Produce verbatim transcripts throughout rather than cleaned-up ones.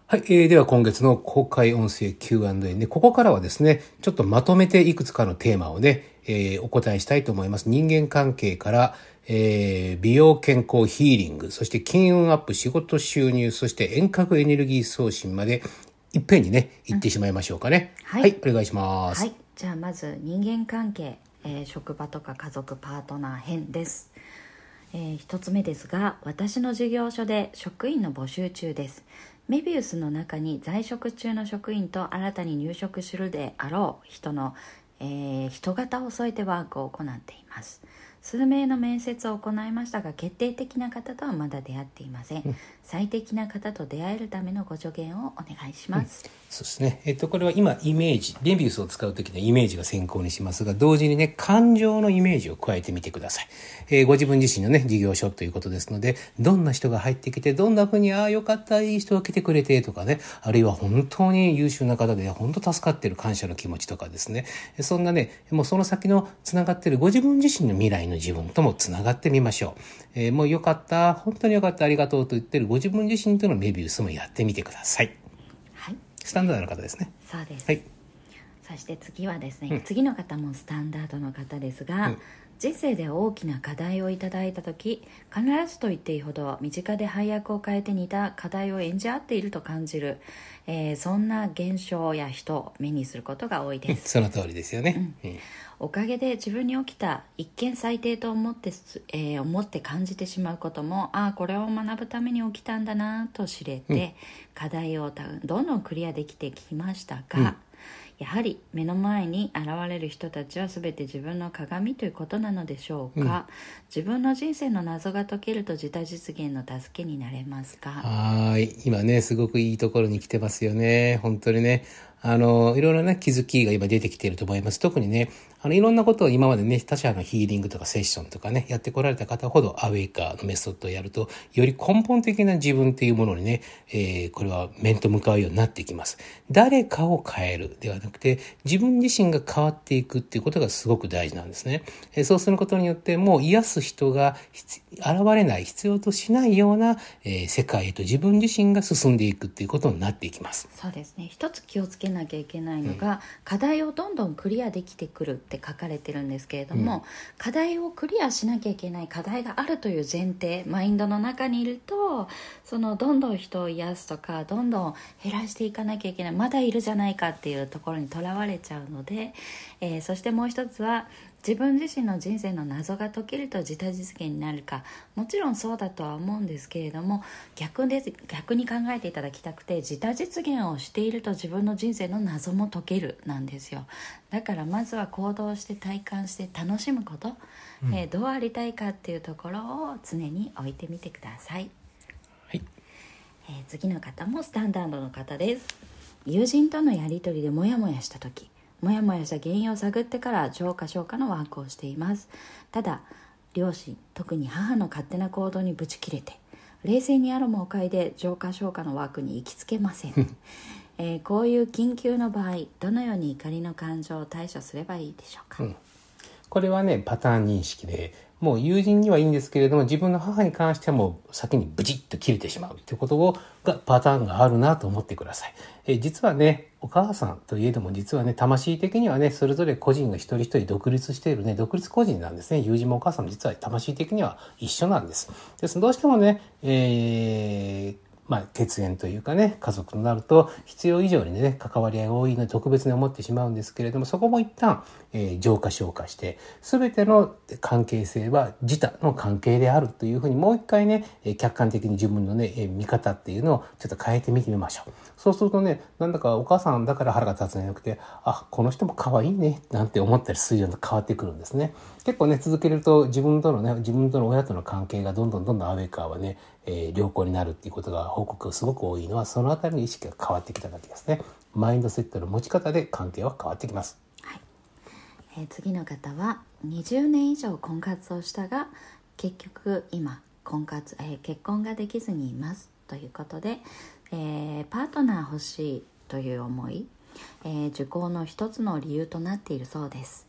はい、えー、では今月の公開音声 キューアンドエー ね、ここからはですね、ちょっとまとめていくつかのテーマをね、えー、お答えしたいと思います。人間関係から、えー、美容健康ヒーリング、そして金運アップ、仕事収入、そして遠隔エネルギー送信までいっぺんにね、行ってしまいましょうかね。うん、はい、はい、お願いします。 はい、じゃあまず人間関係、えー、職場とか家族パートナー編です。えー、一つ目ですが、私の事業所で職員の募集中です。メビウスの中に在職中の職員と新たに入職するであろう人の、えー、人型を添えてワークを行っています。数名の面接を行いましたが、決定的な方とはまだ出会っていません。うん、最適な方と出会えるためのご助言をお願いします。うん、 そうですね。えっと、これは今イメージ、メビウスを使うときのイメージが先行にしますが、同時にね、感情のイメージを加えてみてください。えー、ご自分自身のね、事業所ということですので、どんな人が入ってきて、どんなふうに、ああ、よかった、いい人が来てくれてとかね、あるいは本当に優秀な方で、本当助かってる感謝の気持ちとかですね、そんなね、もうその先のつながってるご自分自身の未来の自分ともつながってみましょう。えー、もうよかった、本当によかった、ありがとうと言ってるご自分自身とのメビウスもやってみてください。 はい。 スタンダードの方ですね。 そうです。 はい。 そして次はですね、うん、次の方もスタンダードの方ですが、うん、人生で大きな課題をいただいた時、必ずと言っていいほど身近で配役を変えて似た課題を演じ合っていると感じる、えー、そんな現象や人を目にすることが多いです。 その通りですよね。 うん、おかげで自分に起きた一見最低と思って、えー、思って感じてしまうことも、ああこれを学ぶために起きたんだなと知れて、うん、課題をどんどんクリアできてきましたが、うん、やはり目の前に現れる人たちは全て自分の鏡ということなのでしょうか。うん、自分の人生の謎が解けると自他実現の助けになれますか。 はい、今ねすごくいいところに来てますよね。本当にね、あのいろいろな気づきが今出てきていると思います。特にね、あのいろんなことを今までね、他者のヒーリングとかセッションとかねやってこられた方ほど、アウェイカーのメソッドをやるとより根本的な自分っていうものにね、えー、これは面と向かうようになっていきます。誰かを変えるではなくて、自分自身が変わっていくっていうことがすごく大事なんですね。えー、そうすることによってもう癒す人が現れない、必要としないような、えー、世界へと自分自身が進んでいくっていうことになっていきます。 そうですね。一つ気をつけなきゃいけないのが、うん、課題をどんどんクリアできてくるって書かれてるんですけれども、うん、課題をクリアしなきゃいけない課題があるという前提、マインドの中にいると、そのどんどん人を癒すとかどんどん減らしていかなきゃいけない、まだいるじゃないかっていうところにとらわれちゃうので、えー、そしてもう一つは自分自身の人生の謎が解けると自他実現になるか、もちろんそうだとは思うんですけれども、逆で逆に考えていただきたくて、自他実現をしていると自分の人生の謎も解けるなんですよ。だからまずは行動して体感して楽しむこと、うん、えー、どうありたいかっていうところを常に置いてみてください。 はい。 えー、次の方もスタンダードの方です。友人とのやり取りでモヤモヤした時、モヤモヤした原因を探ってから浄化消化のワークをしています。ただ両親、特に母の勝手な行動にブチ切れて、冷静にアロマを嗅いで浄化消化のワークに行きつけません、えー、こういう緊急の場合、どのように怒りの感情を対処すればいいでしょうか。うん、 これはねパターン認識で、もう友人にはいいんですけれども、自分の母に関してはもう先にブチッと切れてしまうということをがパターンがあるなと思ってください。え実はね、お母さんといえども実はね、魂的にはね、それぞれ個人が一人一人独立しているね、独立個人なんですね。友人もお母さんも実は魂的には一緒なんです。です。どうしてもね、えーまあ、血縁というかね、家族となると必要以上にね関わり合いが多いので特別に思ってしまうんですけれども、そこも一旦、えー、浄化消化して、全ての関係性は自他の関係であるというふうにもう一回ね、客観的に自分のね、えー、見方っていうのをちょっと変えてみてみましょう。そうするとね、なんだかお母さんだから腹が立つんじゃなくて、あ、この人も可愛いねなんて思ったりするような変わってくるんですね。結構ね続けると自分とのね、自分との親との関係がどんどんどんどんアウェイカーはね、えー、良好になるっていうことが報告がすごく多いのは、そのあたりの意識が変わってきただけですね。マインドセットの持ち方で関係は変わってきます。 はい。えー、次の方はにじゅうねん以上婚活をしたが結局今婚活、えー、結婚ができずにいますということで、えー、パートナー欲しいという思い、えー、受講の一つの理由となっているそうです。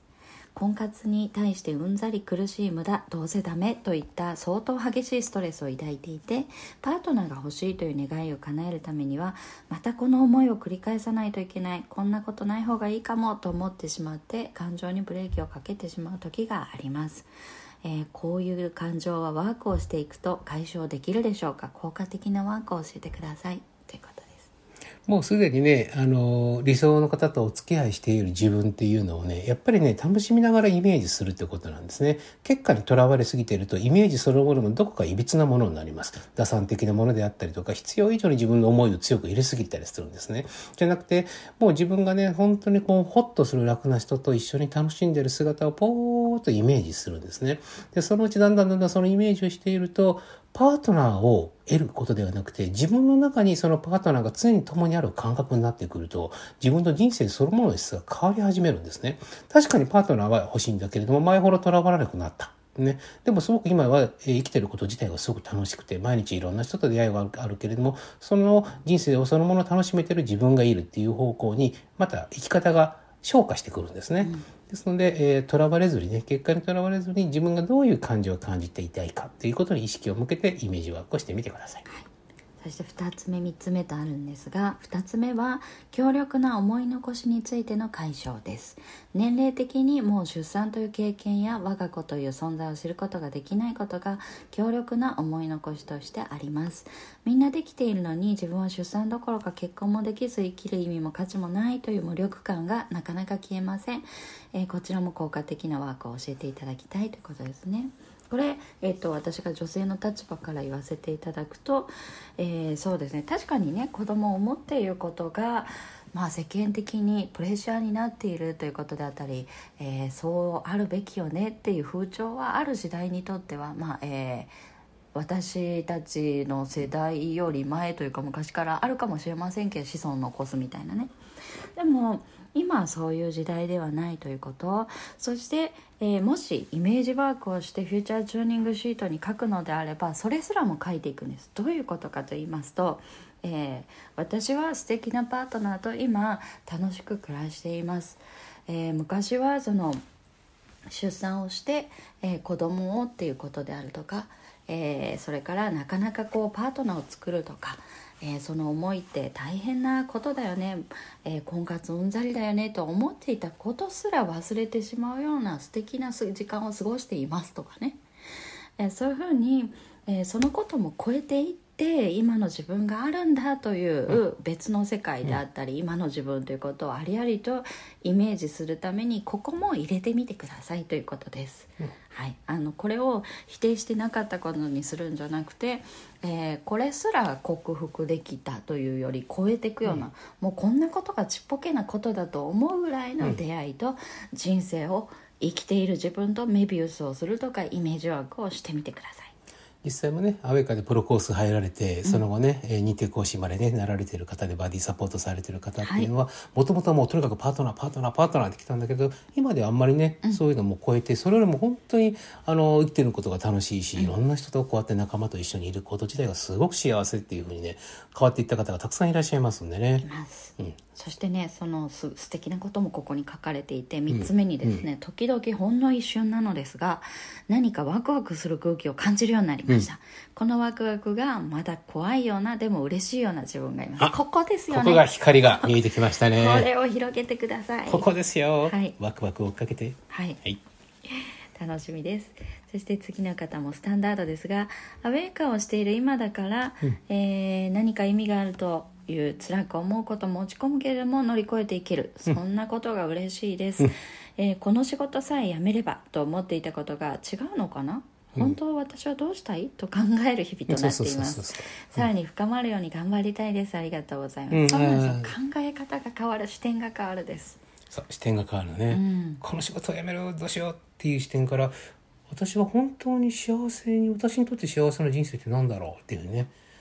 婚活に対してうんざり苦しい無駄どうせダメといった相当激しいストレスを抱いていて、パートナーが欲しいという願いを叶えるためにはまたこの思いを繰り返さないといけない、こんなことない方がいいかもと思ってしまって感情にブレーキをかけてしまう時があります。えー、こういう感情はワークをしていくと解消できるでしょうか。効果的なワークを教えてくださいということです。 もうすでにね、あの、理想の方とお付き合いしている自分っていうのをね、やっぱりね、楽しみながらイメージするってことなんですね。結果にとらわれすぎていると、イメージそのものもどこか歪なものになります。打算的なものであったりとか、必要以上に自分の思いを強く入れすぎたりするんですね。じゃなくて、もう自分がね、本当にこう、ホッとする楽な人と一緒に楽しんでいる姿をポーっとイメージするんですね。で、そのうちだんだんだんだんそのイメージをしていると、パートナーを得ることではなくて、自分の中にそのパートナーが常に共にある感覚になってくると、自分の人生そのものの質が変わり始めるんですね。確かにパートナーは欲しいんだけれども、前ほどとらわれなくなった。ね。でもすごく今は生きてること自体がすごく楽しくて、毎日いろんな人と出会いがあるけれども、その人生をそのものを楽しめてる自分がいるっていう方向に、また生き方が昇華してくるんですね。うん、ですので、えー、とらわれずにね、結果にとらわれずに自分がどういう感情を感じていたいかということに意識を向けてイメージワークをしてみてください。 はい、そしてふたつめみっつめとあるんですが、ふたつめは強力な思い残しについての解消です。年齢的にもう出産という経験や我が子という存在を知ることができないことが強力な思い残しとしてあります。みんなできているのに自分は出産どころか結婚もできず生きる意味も価値もないという無力感がなかなか消えません。えー、こちらも効果的なワークを教えていただきたいということですね。これ、えー、と私が女性の立場から言わせていただくと、えー、そうですね、確かにね、子供を持っていることが、まあ、世間的にプレッシャーになっているということであったり、えー、そうあるべきよねっていう風潮はある時代にとっては、まあえー、私たちの世代より前というか昔からあるかもしれませんけど、子孫残すみたいなね。でも今はそういう時代ではないということ、そして、えー、もしイメージワークをしてフューチャーチューニングシートに書くのであれば、それすらも書いていくんです。どういうことかと言いますと、えー、私は素敵なパートナーと今楽しく暮らしています。えー、昔はその出産をして、えー、子供をっていうことであるとか、えー、それからなかなかこうパートナーを作るとか、えー、その思いって大変なことだよね、えー、婚活うんざりだよねと思っていたことすら忘れてしまうような素敵な時間を過ごしていますとかね、えー、そういうふうに、えー、そのことも超えていって今の自分があるんだという別の世界であったり、うん、今の自分ということをありありとイメージするためにここも入れてみてくださいということです、うん、はい、あのこれを否定してなかったことにするんじゃなくて、えー、これすら克服できたというより超えていくような、うん、もうこんなことがちっぽけなことだと思うぐらいの出会いと人生を生きている自分とメビウスをするとかイメージワークをしてみてください。 実際もね、アウェイカでプロコース入られて、その後ね、うん、認定講師までね、なられている方でバディサポートされている方っていうのは、もともとはもうとにかくパートナー、パートナー、パートナーって来たんだけど、今ではあんまりね、うん、そういうのも超えて、それよりも本当に、あの、生きてることが楽しいし、うん、いろんな人とこうやって仲間と一緒にいること自体がすごく幸せっていうふうにね、変わっていった方がたくさんいらっしゃいますんでね。 います。うん、そしてね、そのす素敵なこともここに書かれていて、みっつめにですね、うん、時々ほんの一瞬なのですが、何かワクワクする空気を感じるようになりました。うん、このワクワクがまだ怖いようなでも嬉しいような自分がいます。ここですよね。 ここが光が見えてきましたね。 これを広げてください。 ここですよ。 はい、 ワクワクを追っかけて。 はい。はい、楽しみです。そして次の方もスタンダードですが、アウェイカーをしている今だから、うん、えー、何か意味があるという辛く思うことも落ち込むけれども乗り越えていける、そんなことが嬉しいです、うん、えー、この仕事さえ辞めればと思っていたことが違うのかな、本当は私はどうしたいと考える日々となっています。さらに深まるように頑張りたいです。ありがとうございます、うん、そうなんですよ。考え方が変わる、視点が変わるです。 そう、視点が変わるね、うん、この仕事を辞める、どうしようっていう視点から、私は本当に幸せに、私にとって幸せな人生って何だろうっていうね、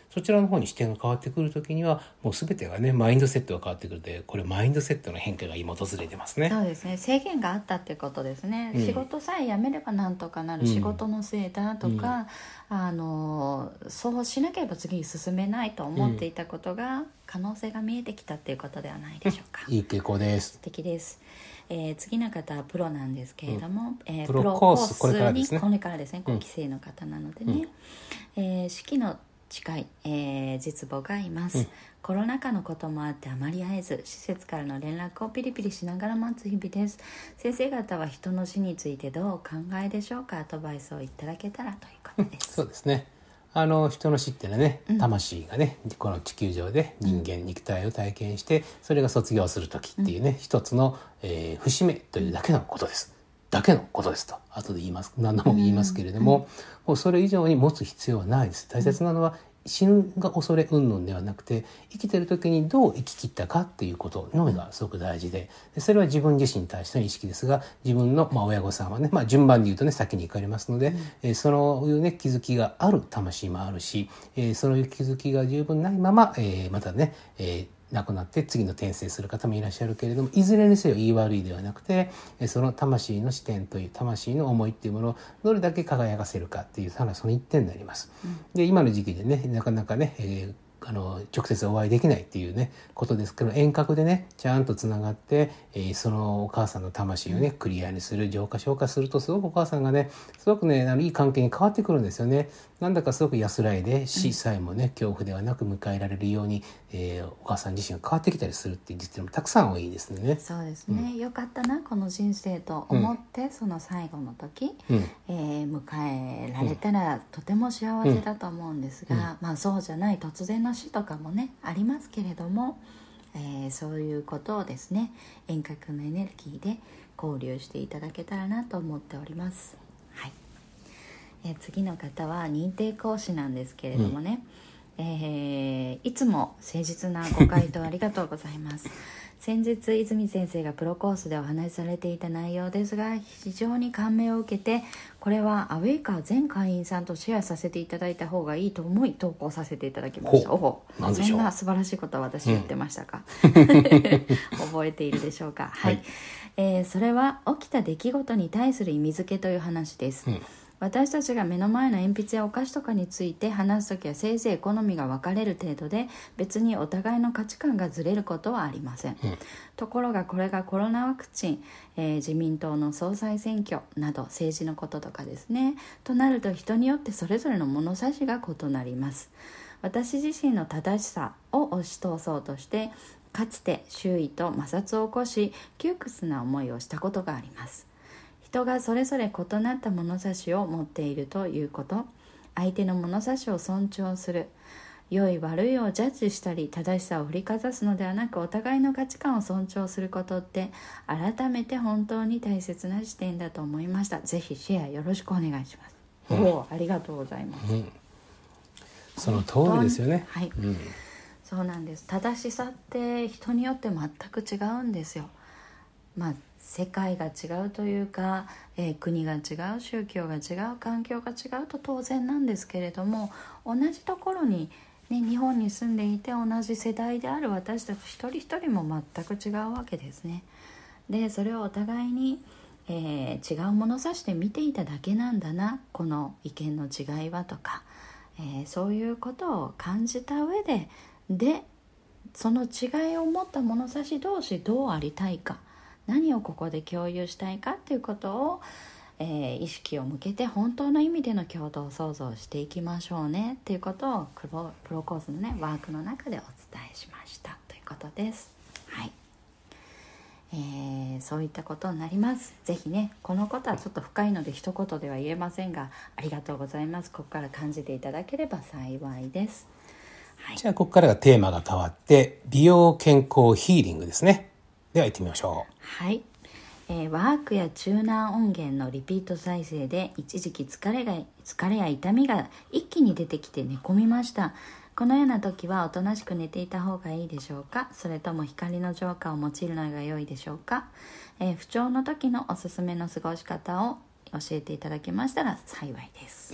そちらの方に視点が変わってくるときにはもう全てがねマインドセットが変わってくるので、これマインドセットの変化が今訪れてますね。 そうですね、制限があったってことですね、うん、仕事さえ辞めればなんとかなる、うん、仕事のせいだとか、うん、あのそうしなければ次に進めないと思っていたことが、うん、可能性が見えてきたっていうことではないでしょうか、 うん、いい傾向です。 素敵です。えー、次の方はプロなんですけれども、うんえー、 プロコースこれからですね。 これからですね、ご期生の方なのでね、うんえー、式の近い、えー、実母がいます、うん、コロナ禍のこともあってあまり会えず、施設からの連絡をピリピリしながら待つ日々です。先生方は人の死についてどうお考えでしょうか。アドバイスをいただけたらということです、 うん、そうですね。あの人の死っていうのはね、魂がね、うん、この地球上で人間、うん、肉体を体験してそれが卒業する時っていうね、うん、一つの、えー、節目というだけのことです、だけのことですと後で言います、何度も言いますけれども、うんうん、もうそれ以上に持つ必要はないです。大切なのは、死ぬが恐れ云々ではなくて、生きてる時にどう生き切ったかっていうことのがすごく大事で、それは自分自身に対しての意識ですが、自分の、まあ、親御さんはね、まあ、順番で言うとね先に行かれますので、うんえー、そういうね気づきがある魂もあるし、えー、そういう気づきが十分ないまま、えー、またね、えー亡くなって次の転生する方もいらっしゃるけれども、いずれにせよ言い悪いではなくて、その魂の視点という魂の思いっていうものをどれだけ輝かせるかっていう、ただその一点になります、うん、で今の時期でねなかなかね、えーあの直接お会いできないっていうねことですけど、遠隔でねちゃんとつながって、えー、そのお母さんの魂をねクリアにする、浄化消化するとすごくお母さんがねすごくねあのいい関係に変わってくるんですよね。なんだかすごく安らいで死さえもね恐怖ではなく迎えられるように、えー、お母さん自身が変わってきたりするっていう実例もたくさん多いですね。 そうですね、うん、よかったなこの人生と思って、うん、その最後の時、うんえー、迎えられたら、うん、とても幸せだと思うんですが、うんまあ、そうじゃない突然の死とかもねありますけれども、えー、そういうことをですね遠隔のエネルギーで交流していただけたらなと思っております、はいえー、次の方は認定講師なんですけれどもね、うんえー、いつも誠実なご回答ありがとうございます先日泉先生がプロコースでお話しされていた内容ですが、非常に感銘を受けて、これはアウェイカー全会員さんとシェアさせていただいた方がいいと思い投稿させていただきました。おお、そんな素晴らしいことは私言ってましたか、うん、覚えているでしょうか。はい、はいえー、それは起きた出来事に対する意味付けという話です、うん私たちが目の前の鉛筆やお菓子とかについて話すときはせいぜい好みが分かれる程度で別にお互いの価値観がずれることはありません、うん、ところがこれがコロナワクチン、えー、自民党の総裁選挙など政治のこととかですねとなると人によってそれぞれの物差しが異なります。私自身の正しさを押し通そうとしてかつて周囲と摩擦を起こし窮屈な思いをしたことがあります。人がそれぞれ異なった物差しを持っているということ、相手の物差しを尊重する、良い悪いをジャッジしたり正しさを振りかざすのではなくお互いの価値観を尊重することって改めて本当に大切な視点だと思いました。ぜひシェアよろしくお願いします、うん、おありがとうございます、うん、 その通りですよね。 はい、うん、そうなんです。正しさって人によって全く違うんですよ。まあ世界が違うというか、えー、国が違う、宗教が違う、環境が違うと当然なんですけれども、同じところに、ね、日本に住んでいて同じ世代である私たち一人一人も全く違うわけですね。でそれをお互いに、えー、違う物差しで見ていただけなんだな、この意見の違いはとか、えー、そういうことを感じた上ででその違いを持った物差し同士どうありたいか、何をここで共有したいかっていうことを、えー、意識を向けて本当の意味での共同創造をしていきましょうねっていうことをプロ、プロコースのねワークの中でお伝えしましたということです。はい、えー、そういったことになります。ぜひねこのことはちょっと深いので一言では言えませんがありがとうございます。ここから感じていただければ幸いです。 はい、じゃあここからがテーマが変わって美容健康ヒーリングですね。では行ってみましょう。 はい、えー、ワークやチューナー音源のリピート再生で一時期疲れが疲れや痛みが一気に出てきて寝込みました。このような時はおとなしく寝ていた方がいいでしょうか、それとも光の浄化を用いるのが良いでしょうか、えー、不調の時のおすすめの過ごし方を教えていただけましたら幸いです、 うん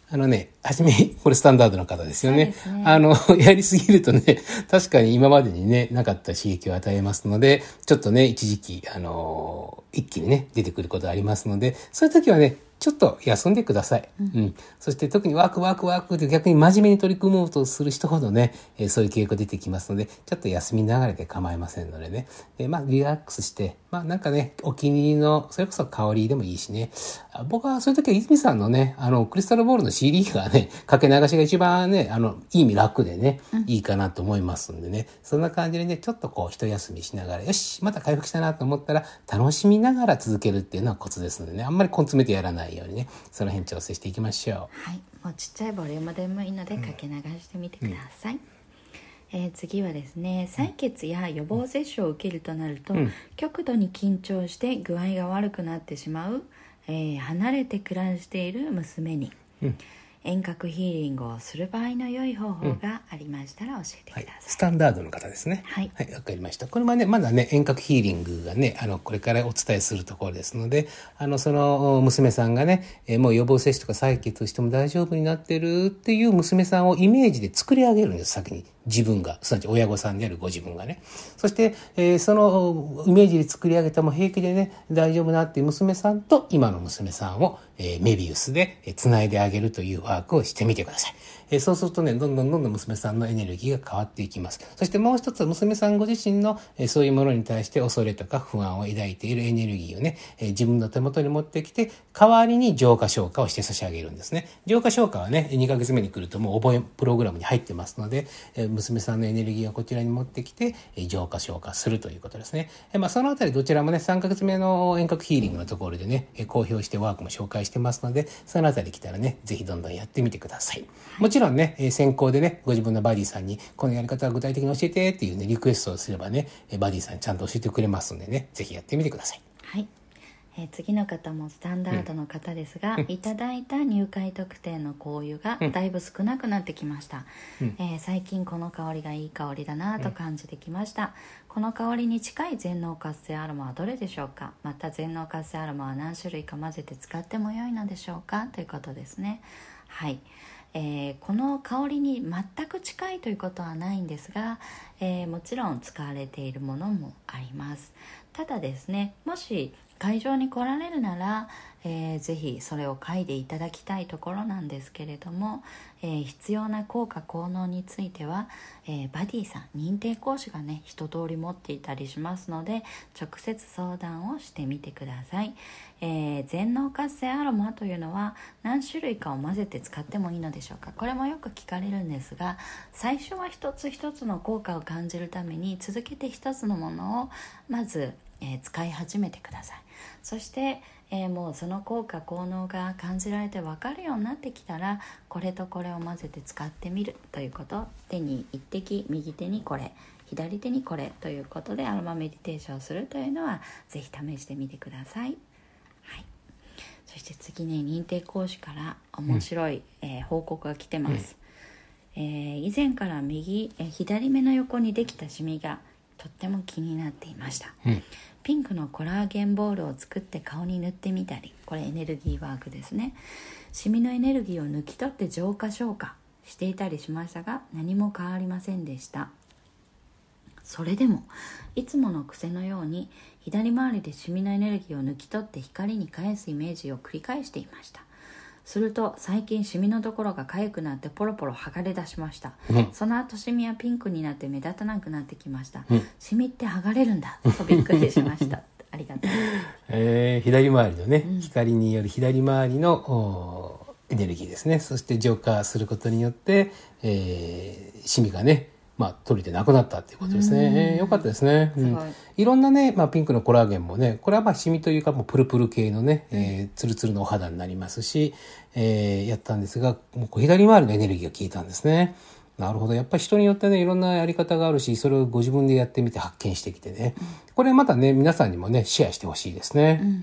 あのね、はじめ、これスタンダードの方ですよね。 そうですね。 あの、やりすぎるとね、確かに今までにね、なかった刺激を与えますので、ちょっとね、一時期、あの、一気にね、出てくることありますので、そういう時はね、ちょっと休んでください。うん。うん、そして特にワークワークワークって逆に真面目に取り組もうとする人ほどね、えー、そういう傾向出てきますので、ちょっと休みながらで構いませんのでね。えー、まあ、リラックスして、まあ、なんかね、お気に入りの、それこそ香りでもいいしね。僕はそういう時は泉さんのね、あの、クリスタルボールの シーディー がね、かけ流しが一番ね、あの、いい意味楽でね、いいかなと思いますんでね。そんな感じでね、ちょっとこう、一休みしながら、よし、また回復したなと思ったら、楽しみながら続けるっていうのはコツですのでね、あんまり根詰めてやらないようにね、その辺調整していきましょう。 はい、もうちっちゃいボリュームでもいいのでかけ流してみてください。うんえー、次はですね、採血や予防接種を受けるとなると、うん、極度に緊張して具合が悪くなってしまう、えー、離れて暮らしている娘に、うん、遠隔ヒーリングをする場合の良い方法がありましたら教えてください。うんはい、 スタンダードの方ですね。はい、はい、わかりました。これはね、まだね、遠隔ヒーリングがね、あの、これからお伝えするところですので、あの、その娘さんがね、えー、もう予防接種とか採血しても大丈夫になってるっていう娘さんをイメージで作り上げるんです、先に。自分が、すなわち親御さんであるご自分がね。そして、えー、そのイメージで作り上げたも平気でね、大丈夫なっていう娘さんと今の娘さんを、えー、メビウスで繋いであげるというワークをしてみてください。えー、そうするとね、どんどんどんどん娘さんのエネルギーが変わっていきます。そしてもう一つは娘さんご自身の、えー、そういうものに対して恐れとか不安を抱いているエネルギーをね、えー、自分の手元に持ってきて、代わりに浄化消化をして差し上げるんですね。浄化消化はね、にかげつめに来るともう覚えプログラムに入ってますので、えー、娘さんのエネルギーをこちらに持ってきて、えー、浄化消化するということですね。えー、まあそのあたりどちらもね、さんかげつめの遠隔ヒーリングのところでね、えー、公表してワークも紹介してますので、そのあたり来たらね、ぜひどんどんやってみてください。もちろんね、えー、先行でね、ご自分のバディさんに、このやり方を具体的に教えてっていうね、リクエストをすればね、バディさんちゃんと教えてくれますんでね、ぜひやってみてください。 はい。えー、次の方もスタンダードの方ですが、うん、いただいた入会特典の香油がだいぶ少なくなってきました、うんえー、最近この香りがいい香りだなと感じてきました、うん、この香りに近い全能活性アロマはどれでしょうか。また全能活性アロマは何種類か混ぜて使っても良いのでしょうかということですね。はい、えー、この香りに全く近いということはないんですが、えー、もちろん使われているものもあります。ただですね、もし会場に来られるなら、えー、ぜひそれを嗅いでいただきたいところなんですけれども、えー、必要な効果効能については、えー、バディさん認定講師がね一通り持っていたりしますので、直接相談をしてみてください。えー、全能活性アロマというのは何種類かを混ぜて使ってもいいのでしょうか。これもよく聞かれるんですが、最初は一つ一つの効果を感じるために続けて一つのものをまず、えー、使い始めてください。そして、えー、もうその効果効能が感じられて分かるようになってきたら、これとこれを混ぜて使ってみるということ、手に一滴、右手にこれ、左手にこれということでアロマメディテーションをするというのはぜひ試してみてください。はい、そして次ね、認定講師から面白い、うんえー、報告が来てます、うんえー、以前から右、えー、左目の横にできたシミがとっても気になっていました、うん、ピンクのコラーゲンボールを作って顔に塗ってみたり、これエネルギーワークですね。シミのエネルギーを抜き取って浄化消化していたりしましたが、何も変わりませんでした。それでもいつもの癖のように左回りでシミのエネルギーを抜き取って光に返すイメージを繰り返していました。すると最近シミのところが痒くなってポロポロ剥がれ出しました、うん、その後シミはピンクになって目立たなくなってきました、うん、シミって剥がれるんだとびっくりしましたありがとう、 えー、左回りのね、うん、光による左回りのエネルギーですね。そして浄化することによって、えー、シミがねまあ、取れてなくなったっていうことですね。えー、よかったですね。うん、いろんなね、まあ、ピンクのコラーゲンもね、これはまあ、シミというか、もうプルプル系のね、えー、ツルツルのお肌になりますし、えー、やったんですが、もう左回りのエネルギーが効いたんですね。なるほど。やっぱり人によってね、いろんなやり方があるし、それをご自分でやってみて発見してきてね。うん、これまたね、皆さんにもね、シェアしてほしいですね。うんうんうん、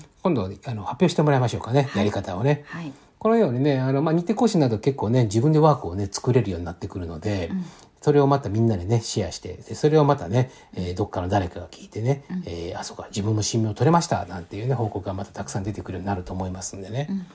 今度、あの、発表してもらいましょうかね、はい、やり方をね。はい、このようにね、あの、まあ、認定講師など結構ね、自分でワークをね、作れるようになってくるので、うんそれをまたみんなでね、シェアして、でそれをまたね、えー、どっかの誰かが聞いてね、うんえー、あ、そうか、自分もシミを取れました、なんていうね、報告がまたたくさん出てくるようになると思いますんでね。うん、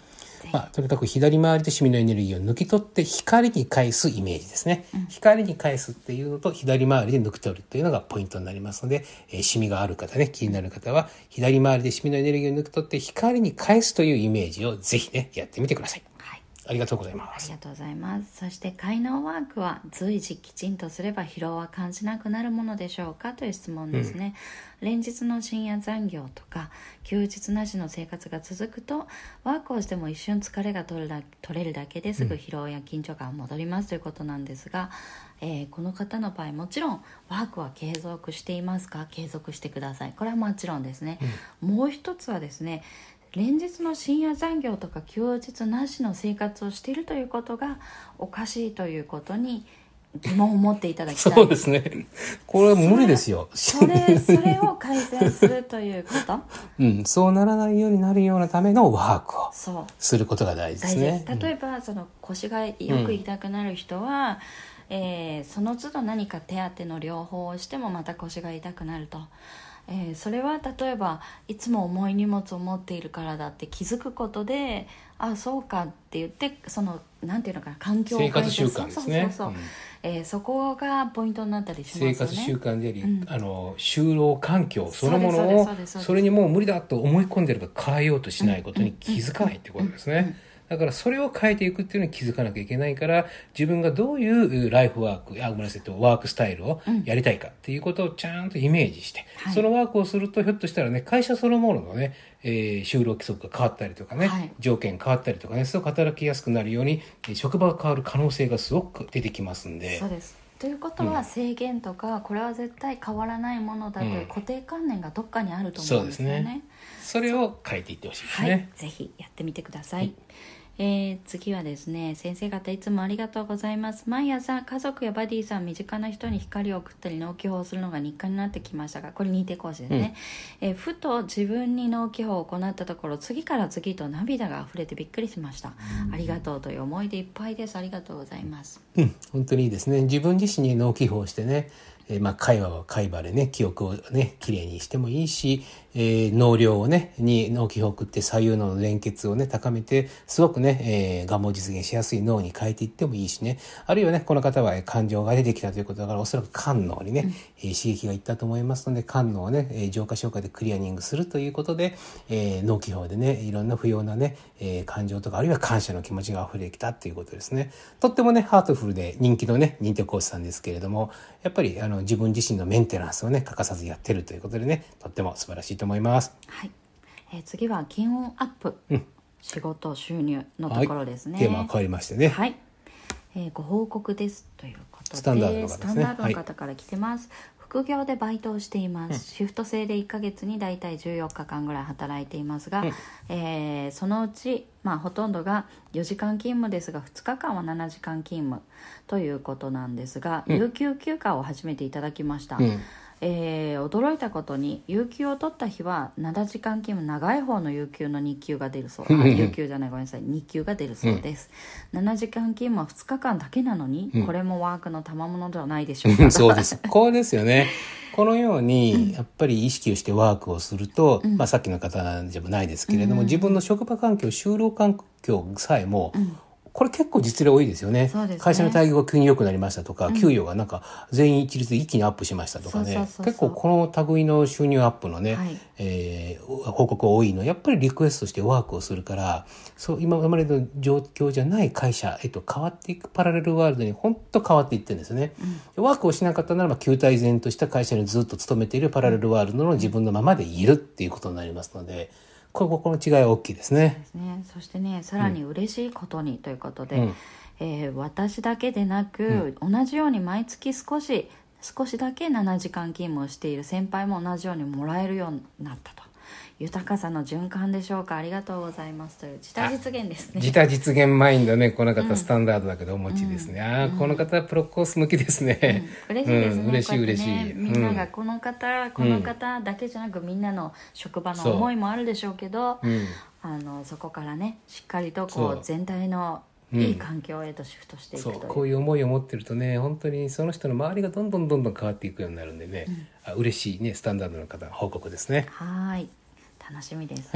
まあ、とにかく左回りでシミのエネルギーを抜き取って光に返すイメージですね、うん、光に返すっていうのと左回りで抜き取るっていうのがポイントになりますので、えー、シミがある方ね、気になる方は左回りでシミのエネルギーを抜き取って光に返すというイメージをぜひねやってみてください。ありがとうございます。 ありがとうございます。そして快能ワークは随時きちんとすれば疲労は感じなくなるものでしょうかという質問ですね、うん、連日の深夜残業とか休日なしの生活が続くとワークをしても一瞬疲れが取れるだ取れるだけですぐ疲労や緊張感が戻りますということなんですが、えー、この方の場合もちろんワークは継続していますか？継続してください。これはもちろんですね、うん、もう一つはですね、連日の深夜残業とか休日なしの生活をしているということがおかしいということに疑問を持っていただきたい。 そうですね、これは無理ですよ。 それ、それ、それを改善するということうん、そうならないようになるようなためのワークをすることが大事ですね。 大事です。例えば、うん、その腰がよく痛くなる人は、うん、えー、その都度何か手当の療法をしてもまた腰が痛くなると、えー、それは例えばいつも重い荷物を持っているからだって気づくことで、あ、そうかって言って、そのなんていうのかな、環境を変えて、 生活習慣ですね。 そうそうそう、うん、えー、そこがポイントになったりしますよね。 生活習慣であり、うん、あの就労環境そのものをそれにもう無理だと思い込んでるから変えようとしないことに気づかないってことですね。だからそれを変えていくっていうのに気づかなきゃいけないから、自分がどういうライフワーク、あ、ごめんなさい、ワークスタイルをやりたいかっていうことをちゃんとイメージして、うん、そのワークをするとひょっとしたらね、会社そのもののね、えー、就労規則が変わったりとかね、はい、条件変わったりとかね、すごく働きやすくなるように職場が変わる可能性がすごく出てきますんで。 そうです。ということは、制限とか、うん、これは絶対変わらないものだという固定観念がどっかにあると思うんですよね。うん、そうですね。 それを変えていってほしいですね。 はい、ぜひやってみてください。はい、えー、次はですね、先生方いつもありがとうございます。毎朝家族やバディさん、身近な人に光を送ったり脳気泡をするのが日課になってきましたが、これ認定講師ですね、うん、えー、ふと自分に脳気泡を行ったところ、次から次と涙が溢れてびっくりしました。ありがとうという思いでいっぱいです。ありがとうございます。 うん、本当にいいですね。自分自身に脳気泡をしてね、えー、まあ会話は会話でね、記憶をねきれいにしてもいいし、えー、脳量をねに脳気泡を送って左右脳の連結をね高めて、すごくね、えー、願望実現しやすい脳に変えていってもいいしね。あるいはね、この方は感情が出てきたということだから、おそらく肝脳にね、うん、えー、刺激がいったと思いますので、肝脳をね、えー、浄化消化でクリアリングするということで、えー、脳気泡でね、いろんな不要なね、えー、感情とか、あるいは感謝の気持ちが溢れてきたということですね。とってもねハートフルで人気のね認定講師さんですけれども、やっぱりあの自分自身のメンテナンスをね欠かさずやってるということでね、とっても素晴らしいと思います。 はい、えー、次は金運アップ、うん、仕事収入のところですね。 はい、テーマは変わりましてね。 はい、えー、ご報告ですということで、 スタンダードの方ですね。 スタンダードの方から来てます。はい、副業でバイトをしています、うん、シフト制でいっかげつにだいたいじゅうよっかかんぐらい働いていますが、うん、えー、そのうち、まあ、ほとんどがよじかん勤務ですが、ふつかかんはななじかん勤務ということなんですが、うん、有給休暇を初めていただきました。うん、えー、驚いたことに有給を取った日はななじかん勤務、長い方の有給の日給が出るそうあ有給じゃないごめんなさい日給が出るそうです、うん、ななじかん勤務はふつかかんだけなのに、うん、これもワークの賜物ではないでしょうか。 そうです、こうですよね。このようにやっぱり意識をしてワークをすると、うん、まあ、さっきの方じゃないですけれども、うん、自分の職場環境、就労環境さえも、うん、これ結構実例多いですよ ね, そうですね。会社の待遇が急に良くなりましたとか、うん、給与がなんか全員一律で一気にアップしましたとかね、そうそうそうそう、結構この類の収入アップのね、はい、えー、報告が多いのはやっぱりリクエストしてワークをするから、そう今までの状況じゃない会社へと変わっていくパラレルワールドに本当変わっていってるんですね、うん、ワークをしなかったならば旧体然とした会社にずっと勤めているパラレルワールドの自分のままでいるっていうことになりますので、ここの違いは大きいですね。 そうですね。そしてね、さらに嬉しいことにということで、うん、えー、私だけでなく、うん、同じように毎月少し少しだけななじかん勤務をしている先輩も同じようにもらえるようになったと。豊かさの循環でしょうか。ありがとうございますという自他実現ですね。 自他実現マインドね、この方スタンダードだけどお持ちですね、うん、あ、うん、この方はプロコース向きですね、 うん、嬉しいですね、うん、 嬉しい嬉しい、 みんながこの方、うん、この方だけじゃなく、みんなの職場の思いもあるでしょうけど、うん、あのそこからねしっかりとこう全体のいい環境へとシフトしていくという、 そうこういう思いを持ってるとね、本当にその人の周りがどんどんどんどん変わっていくようになるんでね、うん、あ、嬉しいね、スタンダードの方報告ですね。 はい、楽しみです、 はい、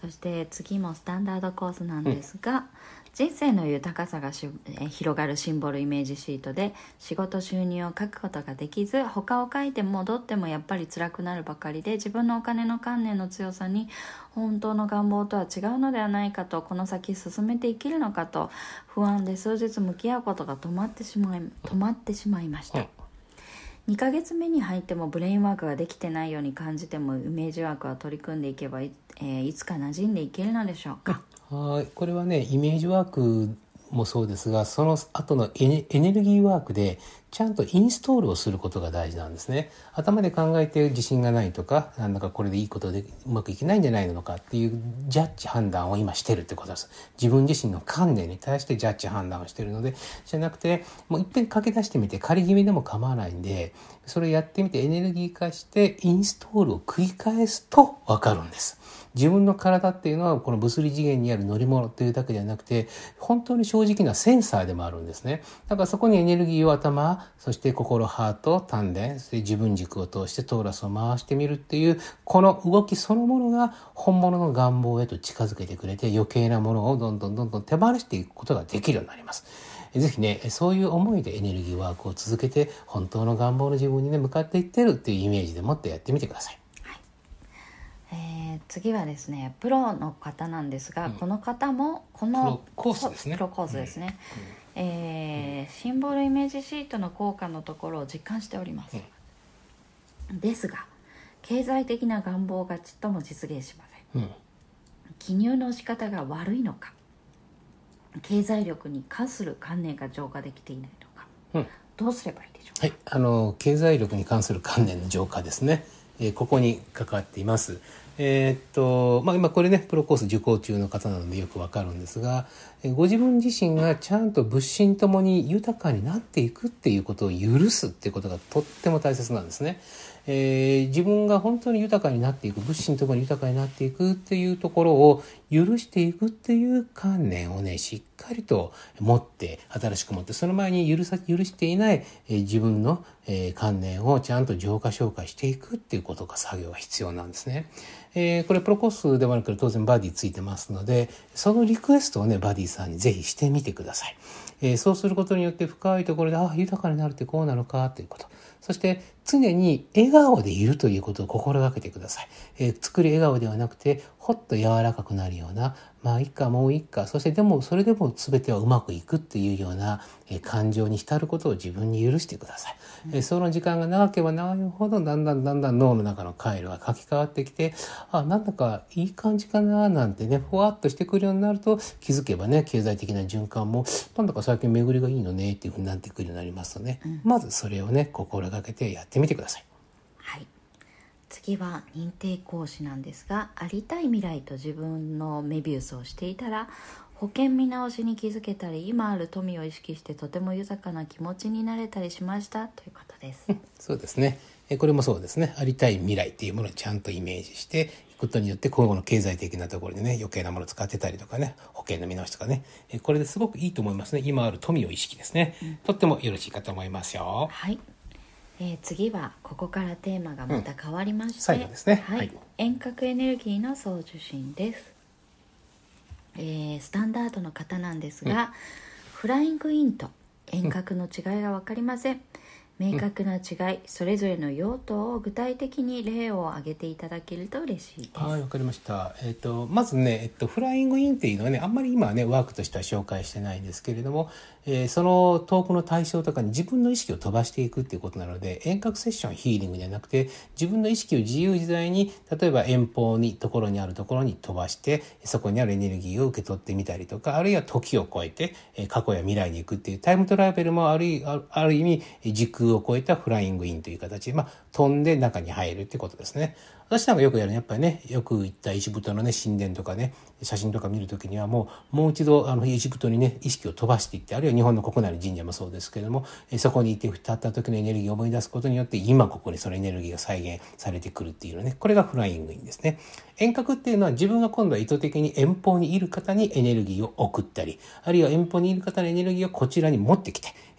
そして次もスタンダードコースなんですが、うん、人生の豊かさがしえ広がるシンボルイメージシートで仕事収入を書くことができず、他を書いて戻ってもやっぱり辛くなるばかりで、自分のお金の観念の強さに本当の願望とは違うのではないかと、この先進めていけるのかと不安で数日向き合うことが止まってしまい止まってしまいました。うん、にかげつめに入ってもブレインワークができてないように感じても、イメージワークは取り組んでいけば い,、えー、いつか馴染んでいけるのでしょうか。 はい、これはね、イメージワークもそうですが、その後のエネ、エネルギーワークでちゃんとインストールをすることが大事なんですね。頭で考えて自信がないとか、なんだかこれでいいことでうまくいけないんじゃないのかっていうジャッジ判断を今してるってことです。自分自身の観念に対してジャッジ判断をしてるので、じゃなくて、もう一遍書き出してみて、仮気味でも構わないんで、それをやってみてエネルギー化してインストールを繰り返すとわかるんです。自分の体っていうのはこの物理次元にある乗り物というだけではなくて、本当に正直なセンサーでもあるんですね。だからそこにエネルギーを頭、そして心、ハート、丹田、そして自分軸を通してトーラスを回してみるっていう、この動きそのものが本物の願望へと近づけてくれて、余計なものをどんどんどんどん手放していくことができるようになります。ぜひね、そういう思いでエネルギーワークを続けて、本当の願望の自分にね、向かっていってるっていうイメージでもってやってみてください。 えー、次はですね、プロの方なんですが、うん、この方もこのプロコースですね。 プロコースですね、うんうん、えー、シンボルイメージシートの効果のところを実感しております、うん、ですが経済的な願望がちっとも実現しません、うん、記入の仕方が悪いのか、経済力に関する観念が浄化できていないのか、うん、どうすればいいでしょうか。 はい、あの経済力に関する観念の浄化ですね、えー、ここに関わっています。えーっとまあ、今これねプロコース受講中の方なのでよくわかるんですが、ご自分自身がちゃんと仏心ともに豊かになっていくっていうことを許すっていうことがとっても大切なんですね。えー、自分が本当に豊かになっていく、仏心ともに豊かになっていくっていうところを許していくっていう観念をねしっかりと持って、新しく持って、その前に許さ許していない、えー、自分の、えー、観念をちゃんと浄化消化していくっていうことが作業が必要なんですね。えー、これプロコースでもあるけど当然バディついてますので、そのリクエストをねバディさんにぜひしてみてください。えー、そうすることによって深いところで、ああ豊かになるってこうなのかということ、そして常に笑顔でいるということを心がけてください。えー、作る笑顔ではなくて、ほっと柔らかくなるような、まあいいかもういいか、そしてでもそれでも全てはうまくいくっていうような、えー、感情に浸ることを自分に許してください。えー、その時間が長ければ長いほどだんだんだんだん脳の中の回路が書き換わってきて、あ、なんだかいい感じかななんてね、ふわっとしてくるようになると、気づけばね、経済的な循環もなんだか最近巡りがいいのねっていうふうになってくるようになりますので、うん、まずそれをね心がけてやってみてください。 はい、次は認定講師なんですが、ありたい未来と自分のメビウスをしていたら保険見直しに気づけたり、今ある富を意識してとても豊かな気持ちになれたりしましたということです。 そうですね、これもそうですね。ありたい未来っていうものをちゃんとイメージしていくことによって、今後の経済的なところでね余計なものを使ってたりとかね、保険の見直しとかね、これですごくいいと思いますね。今ある富を意識ですね、うん、とってもよろしいかと思いますよ。 はい、えー、次はここからテーマがまた変わりまして、うん、 最後ですね、 はいはい、遠隔エネルギーの送受信です。えー、スタンダードの方なんですが、うん、フライングインと遠隔の違いが分かりません、うん明確な違い、それぞれの用途を具体的に例を挙げていただけると嬉しいです。 はい、わかりました。えっと、まずね、えっと、フライングインっていうのはね、あんまり今はね、ワークとしては紹介してないんですけれども、えー、そのトークの対象とかに自分の意識を飛ばしていくっていうことなので、遠隔セッションヒーリングじゃなくて、自分の意識を自由自在に、例えば遠方に、ところにあるところに飛ばして、そこにあるエネルギーを受け取ってみたりとか、あるいは時を超えて、過去や未来に行くっていうタイムトラベルもある、ある意味、時空を超えたフライングインという形で、まあ、飛んで中に入るってことですね。私なんかよくやるのはやっぱりね、よく行ったエジプトのね、神殿とかね、写真とか見るときにはもう、もう一度あのエジプトにね、意識を飛ばしていって、あるいは日本の国内の神社もそうですけれども、そこにいて立った時のエネルギーを思い出すことによって、今ここにそのエネルギーが再現されてくるっていうのね、これがフライングインですね。遠隔っていうのは自分が今度は意図的に遠方にいる方にエネルギーを送ったり、あるいは遠方にいる方のエネルギーをこちらに持ってきて、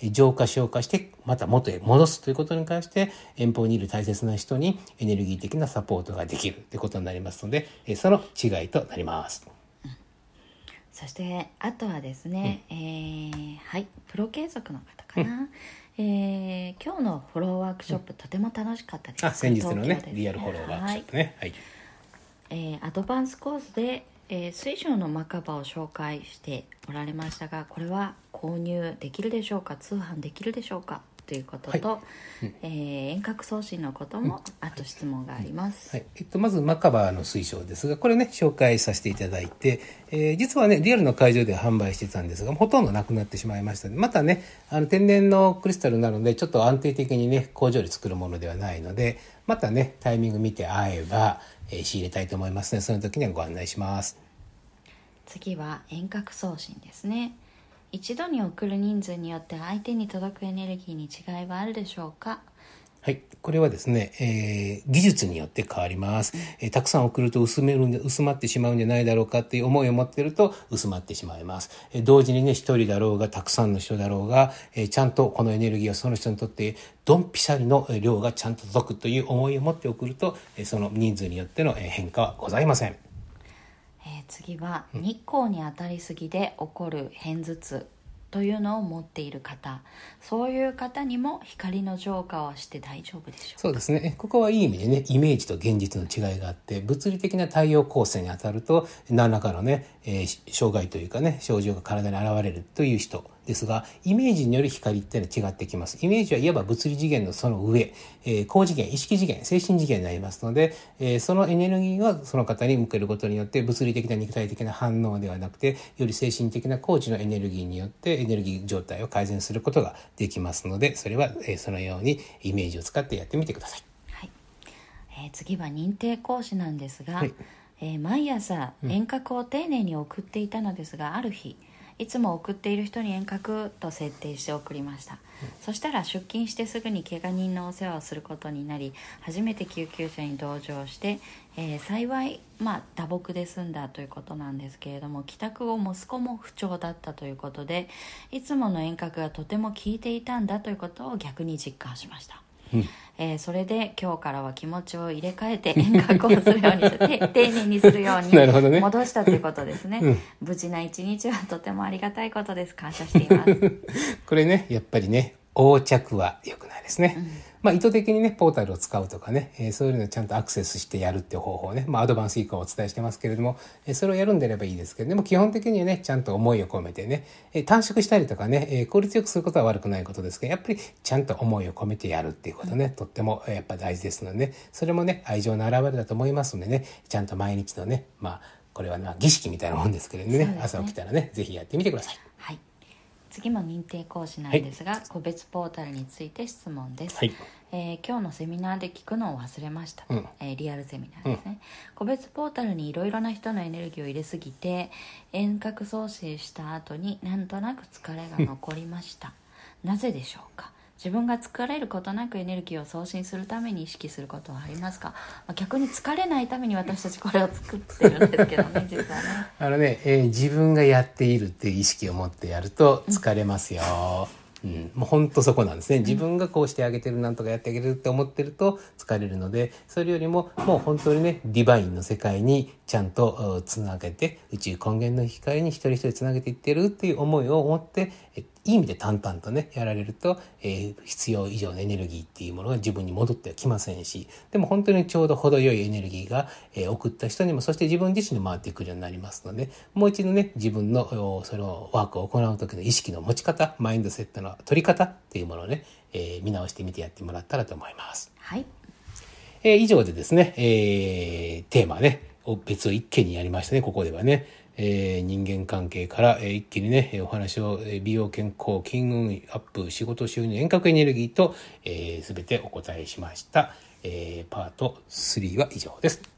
浄化消化してまた元へ戻すということに関して遠方にいる大切な人にエネルギー的なサポートができるということになりますので、その違いとなります。 そしてあとはですね、うん、えー、はいプロ継続の方かな、うんえー、今日のフォローワークショップ、うん、とても楽しかったです。 あ先日のねリアルフォローワークショップね、はいはいえー、アドバンスコースで、えー、水晶のマカバを紹介しておられましたが、これは購入できるでしょうか、通販できるでしょうかということと、はいうんえー、遠隔送信のこともあと質問があります、 はいえっと、まずマカバの水晶ですが、これね紹介させていただいて、えー、実はねリアルの会場では販売してたんですがほとんどなくなってしまいましたので、またねあの天然のクリスタルなのでちょっと安定的にね工場で作るものではないので、またねタイミング見て合えば、えー、仕入れたいと思いますので、その時にはご案内します。 次は遠隔送信ですね。一度に送る人数によって相手に届くエネルギーに違いはあるでしょうか。 はい。これはですね、えー、技術によって変わります。えー、たくさん送ると薄めるんで、薄まってしまうんじゃないだろうかっていう思いを持っていると薄まってしまいます。えー、同時にね、一人だろうが、たくさんの人だろうが、えー、ちゃんとこのエネルギーをその人にとって、ドンピシャリの量がちゃんと届くという思いを持って送ると、えー、その人数によっての変化はございません。 えー、次は、日光に当たりすぎで起こる片頭痛。というのを持っている方、そういう方にも光の浄化をして大丈夫でしょうか。 そうですね。ここはいい意味でね、イメージと現実の違いがあって、物理的な太陽光線に当たると何らかのね、えー、障害というかね、症状が体に現れるという人ですが、イメージによる光っていうのは違ってきます。イメージはいわば物理次元のその上、えー、高次元、意識次元、精神次元になりますので、えー、そのエネルギーがその方に向けることによって物理的な肉体的な反応ではなくて、より精神的な高知のエネルギーによってエネルギー状態を改善することができますので、それは、えー、そのようにイメージを使ってやってみてください。 はい。えー、次は認定講師なんですが、はいえー、毎朝遠隔を丁寧に送っていたのですが、うん、ある日いつも送っている人に遠隔と設定して送りました、うん、そしたら出勤してすぐに怪我人のお世話をすることになり、初めて救急車に同乗して、えー、幸い、まあ、打撲で済んだということなんですけれども、帰宅後息子も不調だったということで、いつもの遠隔がとても効いていたんだということを逆に実感しました、うんえー、それで今日からは気持ちを入れ替えて遠隔をするようにして丁寧にするように戻したということですね、うん、無事な一日はとてもありがたいことです。感謝していますこれねやっぱりね横着は良くないですね、うんまあ、意図的にねポータルを使うとかね、えー、そういうのをちゃんとアクセスしてやるっていう方法ね、まあ、アドバンス以降お伝えしてますけれども、えー、それをやるんであればいいですけど、でも基本的にはねちゃんと思いを込めてね、えー、短縮したりとかね、えー、効率よくすることは悪くないことですけど、やっぱりちゃんと思いを込めてやるっていうことね、とってもやっぱ大事ですので、ね、それもね愛情の表れだと思いますのでね、ちゃんと毎日のねまあこれはまあ儀式みたいなもんですけれども ね, ね朝起きたらねぜひやってみてください。 はい。次も認定講師なんですが、はい、個別ポータルについて質問です、はいえー、今日のセミナーで聞くのを忘れました、うんえー、リアルセミナーですね、うん、個別ポータルにいろいろな人のエネルギーを入れすぎて遠隔送信した後になんとなく疲れが残りました、うん、なぜでしょうか。自分が疲れることなくエネルギーを送信するために意識することはありますか。まあ、逆に疲れないために私たちこれを作ってるんですけどね実はねあのね、えー、自分がやっているっていう意識を持ってやると疲れますよ、うんうん、もう本当そこなんですね。自分がこうしてあげてる、なんとかやってあげるって思ってると疲れるので、それよりももう本当にねディバインの世界にちゃんとつなげて、宇宙根源の光に一人一人つなげていってるっていう思いを持って、いい意味で淡々とねやられると、えー、必要以上のエネルギーっていうものが自分に戻ってはきませんし、でも本当にちょうど程よいエネルギーが、えー、送った人にも、そして自分自身に回ってくるようになりますので、もう一度ね自分のそのワークを行う時の意識の持ち方、マインドセットの取り方っていうものをね、えー、見直してみてやってもらったらと思います。 はい、 えー、以上でですね、えー、テーマね別を一気にやりましたね。ここではねえー、人間関係から、えー、一気にねお話を、えー、美容健康金運アップ仕事収入遠隔エネルギーと、えー、全てお答えしました、えー、パートスリーは以上です。